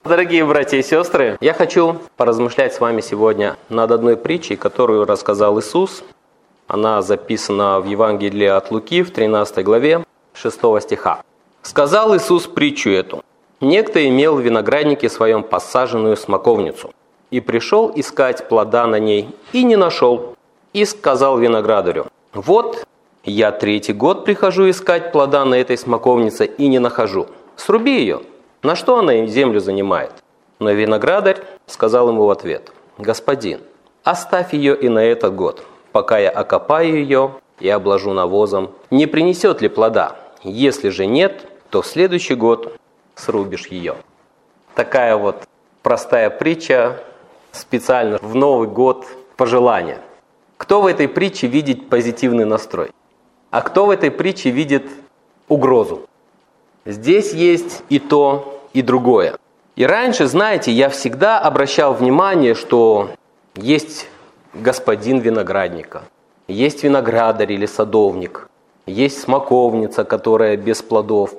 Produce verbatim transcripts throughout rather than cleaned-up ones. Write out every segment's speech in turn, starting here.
Дорогие братья и сестры, я хочу поразмышлять с вами сегодня над одной притчей, которую рассказал Иисус. Она записана в Евангелии от Луки в тринадцатой главе шестого стиха. «Сказал Иисус притчу эту. Некто имел в винограднике своем посаженную смоковницу, и пришел искать плода на ней, и не нашел. И сказал виноградарю: вот я третий год прихожу искать плода на этой смоковнице, и не нахожу. Сруби ее. На что она землю занимает? Но виноградарь сказал ему в ответ: господин, оставь ее и на этот год, пока я окопаю ее и обложу навозом. Не принесет ли плода? Если же нет, то в следующий год срубишь ее». Такая вот простая притча, специально в Новый год пожелания. Кто в этой притче видит позитивный настрой? А кто в этой притче видит угрозу? Здесь есть и то, и другое. И раньше, знаете, я всегда обращал внимание, что есть господин виноградника, есть виноградарь или садовник, есть смоковница, которая без плодов.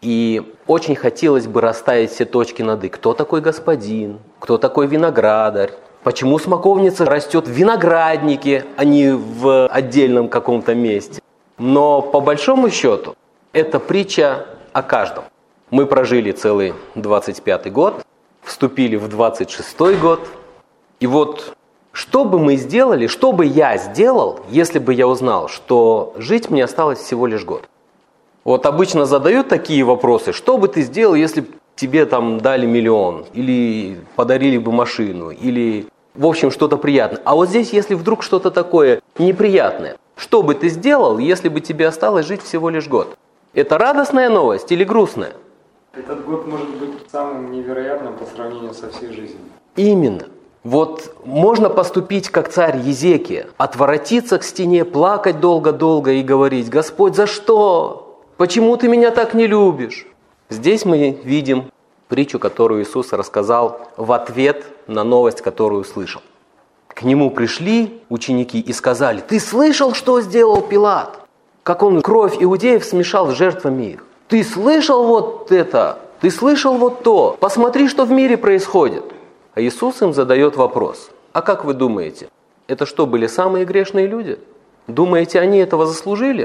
И очень хотелось бы расставить все точки над «и». Кто такой господин? Кто такой виноградарь? Почему смоковница растет в винограднике, а не в отдельном каком-то месте? Но по большому счету, это притча о каждом. Мы прожили целый двадцать пятый год, вступили в двадцать шестой год. И вот что бы мы сделали, что бы я сделал, если бы я узнал, что жить мне осталось всего лишь год? Вот обычно задают такие вопросы: что бы ты сделал, если бы тебе там дали миллион, или подарили бы машину, или в общем что-то приятное. А вот здесь, если вдруг что-то такое неприятное, что бы ты сделал, если бы тебе осталось жить всего лишь год? Это радостная новость или грустная? Этот год может быть самым невероятным по сравнению со всей жизнью. Именно. Вот можно поступить как царь Езекия, отворотиться к стене, плакать долго-долго и говорить: Господь, за что? Почему ты меня так не любишь? Здесь мы видим притчу, которую Иисус рассказал в ответ на новость, которую услышал. К нему пришли ученики и сказали: ты слышал, что сделал Пилат? Как он кровь иудеев смешал с жертвами их. Ты слышал вот это? Ты слышал вот то? Посмотри, что в мире происходит. А Иисус им задает вопрос: а как вы думаете, это что, были самые грешные люди? Думаете, они этого заслужили?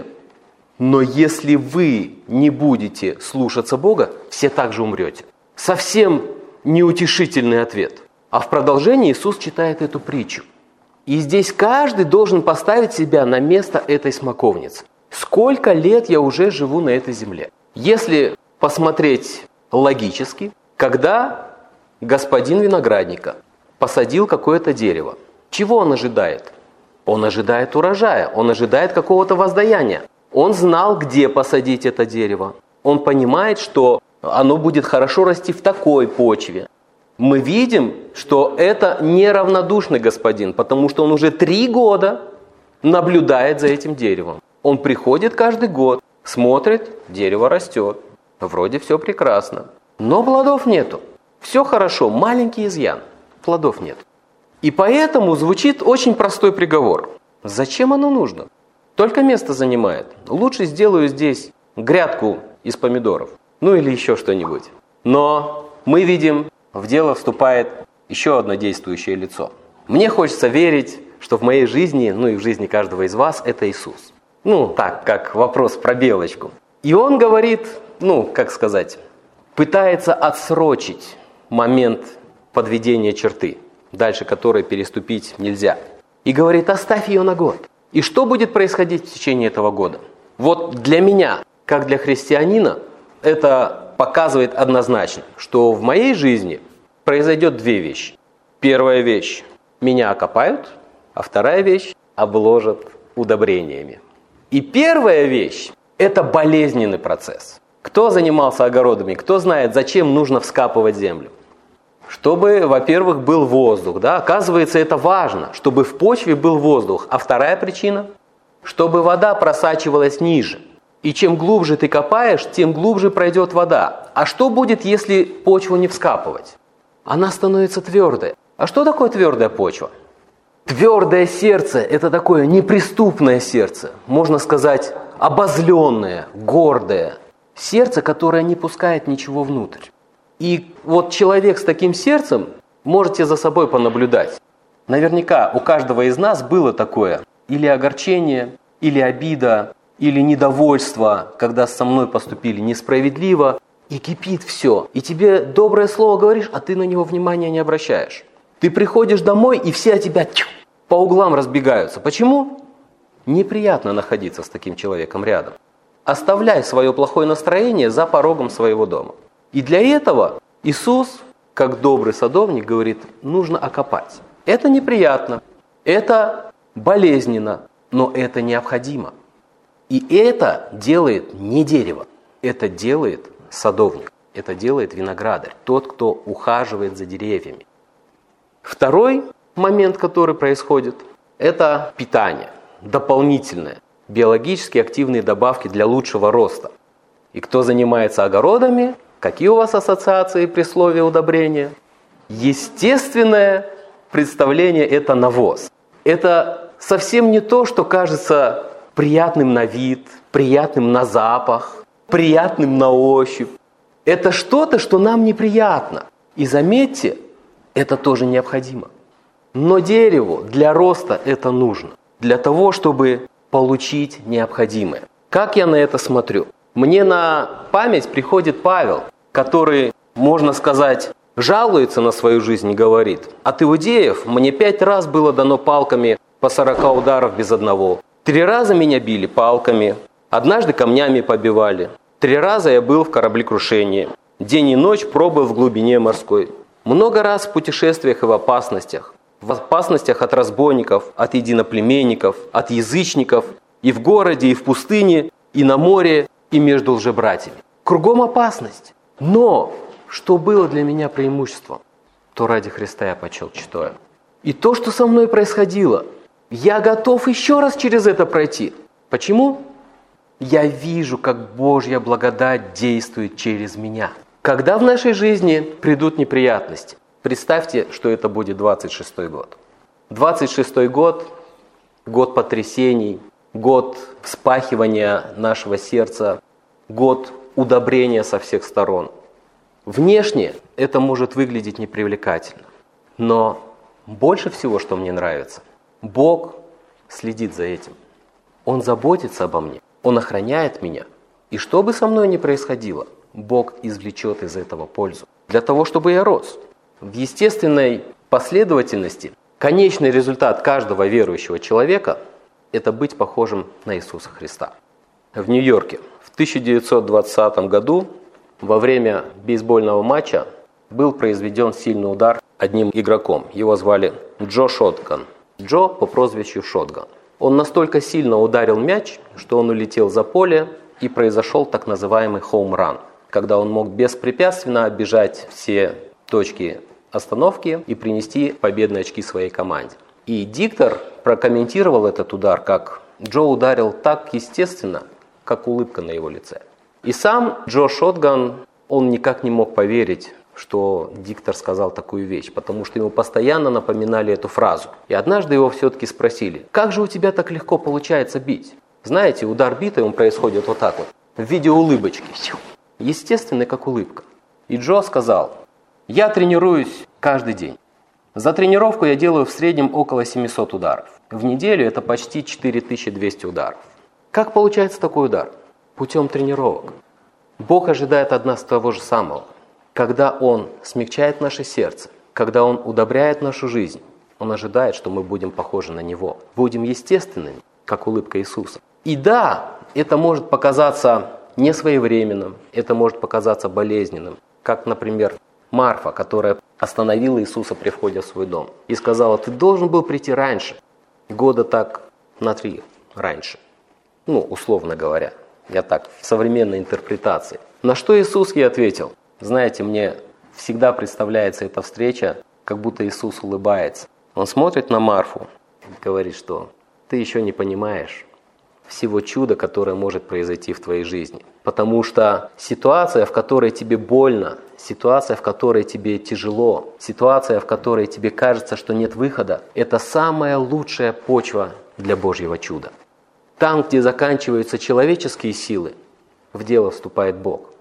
Но если вы не будете слушаться Бога, все также умрете. Совсем неутешительный ответ. А в продолжении Иисус читает эту притчу. И здесь каждый должен поставить себя на место этой смоковницы. Сколько лет я уже живу на этой земле? Если посмотреть логически, когда господин виноградника посадил какое-то дерево, чего он ожидает? Он ожидает урожая, он ожидает какого-то воздаяния. Он знал, где посадить это дерево. Он понимает, что оно будет хорошо расти в такой почве. Мы видим, что это неравнодушный господин, потому что он уже три года наблюдает за этим деревом. Он приходит каждый год, смотрит, дерево растет. Вроде все прекрасно. Но плодов нету. Все хорошо, маленький изъян. Плодов нет. И поэтому звучит очень простой приговор. Зачем оно нужно? Только место занимает. Лучше сделаю здесь грядку из помидоров. Ну или еще что-нибудь. Но мы видим, в дело вступает еще одно действующее лицо. Мне хочется верить, что в моей жизни, ну и в жизни каждого из вас, это Иисус. Ну, так, как вопрос про белочку. И он говорит, ну, как сказать, пытается отсрочить момент подведения черты, дальше которой переступить нельзя. И говорит: оставь ее на год. И что будет происходить в течение этого года? Вот для меня, как для христианина, это показывает однозначно, что в моей жизни произойдет две вещи. Первая вещь – меня окопают, а вторая вещь – обложат удобрениями. И первая вещь – это болезненный процесс. Кто занимался огородами, кто знает, зачем нужно вскапывать землю? Чтобы, во-первых, был воздух. Да? Оказывается, это важно, чтобы в почве был воздух. А вторая причина – чтобы вода просачивалась ниже. И чем глубже ты копаешь, тем глубже пройдет вода. А что будет, если почву не вскапывать? Она становится твердой. А что такое твердая почва? Твердое сердце – это такое неприступное сердце. Можно сказать, обозленное, гордое. Сердце, которое не пускает ничего внутрь. И вот человек с таким сердцем, можете за собой понаблюдать. Наверняка у каждого из нас было такое, или огорчение, или обида, или недовольство, когда со мной поступили несправедливо, и кипит все. И тебе доброе слово говоришь, а ты на него внимания не обращаешь. Ты приходишь домой, и все от тебя тьф, по углам разбегаются. Почему? Неприятно находиться с таким человеком рядом. Оставляй свое плохое настроение за порогом своего дома. И для этого Иисус, как добрый садовник, говорит, нужно окопать. Это неприятно, это болезненно, но это необходимо. И это делает не дерево, это делает садовник, это делает виноградарь, тот, кто ухаживает за деревьями. Второй момент, который происходит, это питание, дополнительное, биологически активные добавки для лучшего роста. И кто занимается огородами, какие у вас ассоциации при слове удобрения? Естественное представление – это навоз. Это совсем не то, что кажется приятным на вид, приятным на запах, приятным на ощупь. Это что-то, что нам неприятно. И заметьте, это тоже необходимо. Но дереву для роста это нужно. Для того, чтобы получить необходимое. Как я на это смотрю? Мне на память приходит Павел, который, можно сказать, жалуется на свою жизнь и говорит: от иудеев мне пять раз было дано палками по сорока ударов без одного. Три раза меня били палками, однажды камнями побивали. Три раза я был в кораблекрушении. День и ночь пробыл в глубине морской. Много раз в путешествиях и в опасностях. В опасностях от разбойников, от единоплеменников, от язычников, и в городе, и в пустыне, и на море, и между лжебратьями. Кругом опасность. Но что было для меня преимуществом, то ради Христа я почел чтою. И то, что со мной происходило, я готов еще раз через это пройти. Почему? Я вижу, как Божья благодать действует через меня. Когда в нашей жизни придут неприятности, представьте, что это будет двадцать шестой год. двадцать шестой год, год потрясений, год вспахивания нашего сердца, год удобрения со всех сторон. Внешне это может выглядеть непривлекательно, но больше всего, что мне нравится, Бог следит за этим. Он заботится обо мне, Он охраняет меня. И что бы со мной ни происходило, Бог извлечет из этого пользу. Для того, чтобы я рос. В естественной последовательности конечный результат каждого верующего человека – это быть похожим на Иисуса Христа. В Нью-Йорке в тысяча девятьсот двадцатом году во время бейсбольного матча был произведен сильный удар одним игроком. Его звали Джо Шотган. Джо по прозвищу Шотган. Он настолько сильно ударил мяч, что он улетел за поле, и произошел так называемый хоум-ран, когда он мог беспрепятственно оббежать все точки остановки и принести победные очки своей команде. И диктор прокомментировал этот удар, как Джо ударил так естественно, как улыбка на его лице. И сам Джо Шотган, он никак не мог поверить, что диктор сказал такую вещь, потому что ему постоянно напоминали эту фразу. И однажды его все-таки спросили: как же у тебя так легко получается бить? Знаете, удар битой, он происходит вот так вот, в виде улыбочки. Естественный, как улыбка. И Джо сказал: я тренируюсь каждый день. За тренировку я делаю в среднем около семисот ударов. В неделю это почти четыре тысячи двести ударов. Как получается такой удар? Путем тренировок. Бог ожидает от нас того же самого. Когда Он смягчает наше сердце, когда Он удобряет нашу жизнь, Он ожидает, что мы будем похожи на Него. Будем естественными, как улыбка Иисуса. И да, это может показаться несвоевременным, это может показаться болезненным. Как, например, Марфа, которая остановила Иисуса при входе в свой дом и сказала: ты должен был прийти раньше, года так на три раньше. Ну, условно говоря, я так, в современной интерпретации. На что Иисус ей ответил: знаете, мне всегда представляется эта встреча, как будто Иисус улыбается. Он смотрит на Марфу и говорит, что ты еще не понимаешь всего чуда, которое может произойти в твоей жизни. Потому что ситуация, в которой тебе больно, ситуация, в которой тебе тяжело, ситуация, в которой тебе кажется, что нет выхода, это самая лучшая почва для Божьего чуда. Там, где заканчиваются человеческие силы, в дело вступает Бог.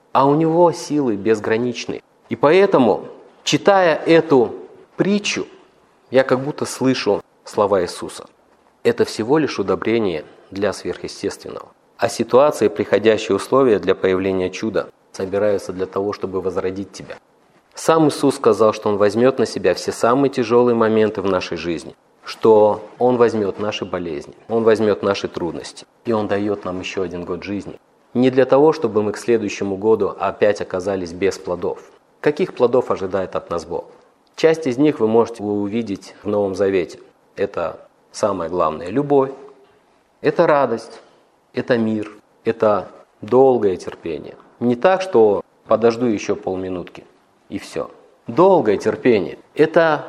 а у Него силы безграничны. И поэтому, читая эту притчу, я как будто слышу слова Иисуса. Это всего лишь удобрение для сверхъестественного. А ситуации, приходящие условия для появления чуда, собираются для того, чтобы возродить тебя. Сам Иисус сказал, что Он возьмет на себя все самые тяжелые моменты в нашей жизни, что Он возьмет наши болезни, Он возьмет наши трудности, и Он дает нам еще один год жизни. Не для того, чтобы мы к следующему году опять оказались без плодов. Каких плодов ожидает от нас Бог? Часть из них вы можете увидеть в Новом Завете. Это самое главное – любовь, это радость, это мир, это долгое терпение. Не так, что подожду еще полминутки и все. Долгое терпение – это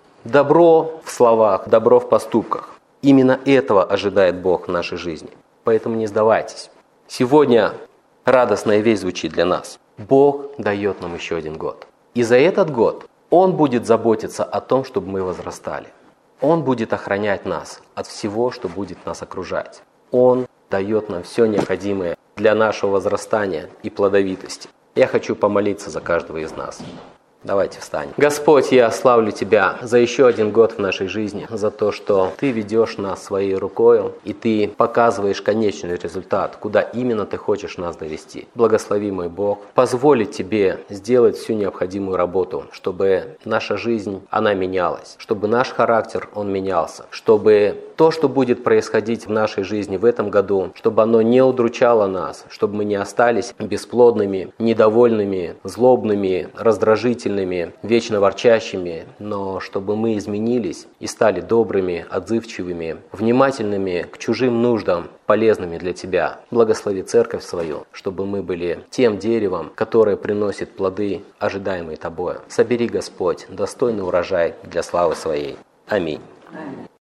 добро в словах, добро в поступках. Именно этого ожидает Бог в нашей жизни. Поэтому не сдавайтесь. Сегодня радостная весть звучит для нас. Бог дает нам еще один год. И за этот год Он будет заботиться о том, чтобы мы возрастали. Он будет охранять нас от всего, что будет нас окружать. Он дает нам все необходимое для нашего возрастания и плодовитости. Я хочу помолиться за каждого из нас. Давайте встанем. Господь, я славлю Тебя за еще один год в нашей жизни, за то, что Ты ведешь нас своей рукою, и Ты показываешь конечный результат, куда именно Ты хочешь нас довести. Благослови, мой Бог, позволить Тебе сделать всю необходимую работу, чтобы наша жизнь, она менялась, чтобы наш характер, он менялся, чтобы то, что будет происходить в нашей жизни в этом году, чтобы оно не удручало нас, чтобы мы не остались бесплодными, недовольными, злобными, раздражительными, вечно ворчащими, но чтобы мы изменились и стали добрыми, отзывчивыми, внимательными к чужим нуждам, полезными для Тебя. Благослови церковь свою, чтобы мы были тем деревом, которое приносит плоды, ожидаемые Тобою. Собери, Господь, достойный урожай для славы Своей. Аминь.